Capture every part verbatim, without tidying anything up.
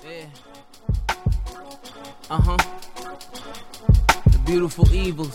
Yeah. Uh-huh. The beautiful evils.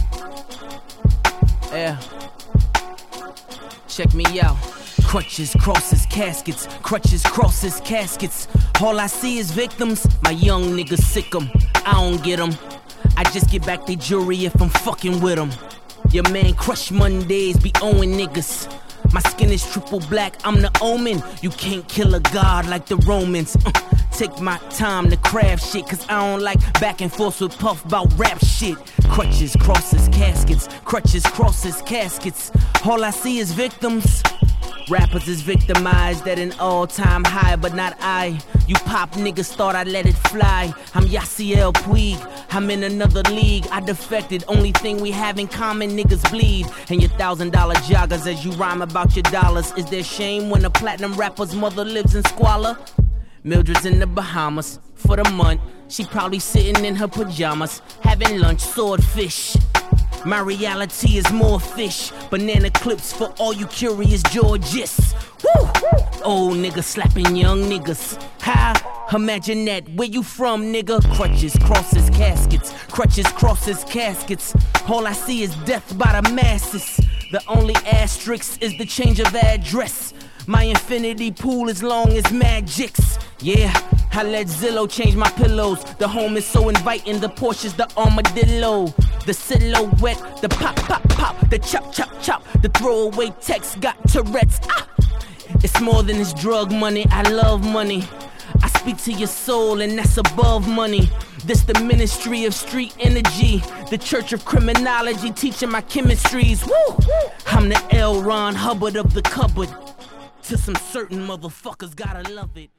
Yeah. Check me out. Crutches, crosses, caskets. Crutches, crosses, caskets. All I see is victims. My young niggas sick 'em. I don't get 'em. I just get back the jury if I'm fucking with 'em. Your man Crush Mondays be owing niggas. My skin is triple black, I'm the omen. You can't kill a god like the Romans. uh, Take my time to craft shit, cause I don't like back and forth with Puff about rap shit. Crutches, crosses, caskets. Crutches, crosses, caskets. All I see is victims. Rappers is victimized at an all-time high, but not I. You pop niggas thought I let it fly. I'm Yasiel Puig, I'm in another league. I defected, only thing we have in common, niggas bleed. And your thousand dollar joggers as you rhyme about your dollars. Is there shame when a platinum rapper's mother lives in squalor? Mildred's in the Bahamas for the month. She probably sitting in her pajamas, having lunch, swordfish. My reality is more fish. Banana clips for all you curious Georges. Woo! Old nigga slapping young niggas. How? Imagine that. Where you from, nigga? Crutches, crosses, caskets. Crutches, crosses, caskets. All I see is death by the masses. The only asterisk is the change of address. My infinity pool as long as magics. Yeah, I let Zillow change my pillows. The home is so inviting, the Porsche's the armadillo. The silhouette, the pop, pop, pop, the chop, chop, chop. The throwaway text got Tourette's. Ah! It's more than this drug money, I love money. I speak to your soul and that's above money. This the ministry of street energy. The church of criminology teaching my chemistries. Woo! I'm the L. Ron Hubbard of the cupboard. To some certain motherfuckers gotta love it.